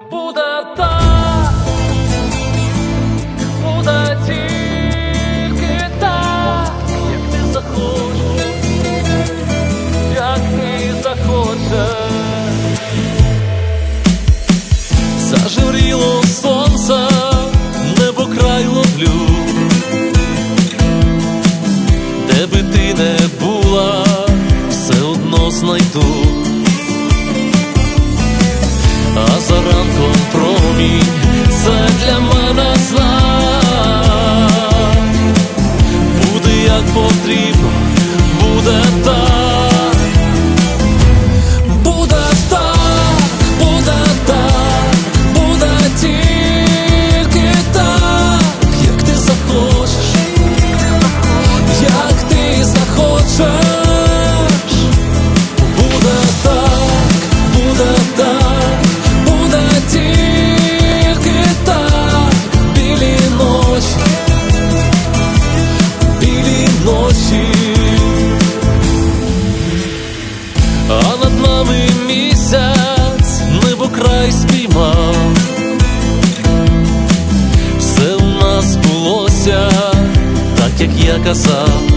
Буде так, буде тільки так, як ти захочеш, як ти захочеш. Зажевріло сонце, небо край ловлю, де би ти не була, все одно знайду. А за ранком промінь, це для мене знак. Буде як потрібно, буде так. Буде так, буде так, буде тільки так, як ти захочеш, як ти захочеш. Буде так, буде так, буде тільки так. Білі ночі, білі ночі, а над нами місяць, небо край спіймав. Все у нас збулося, так як я казав.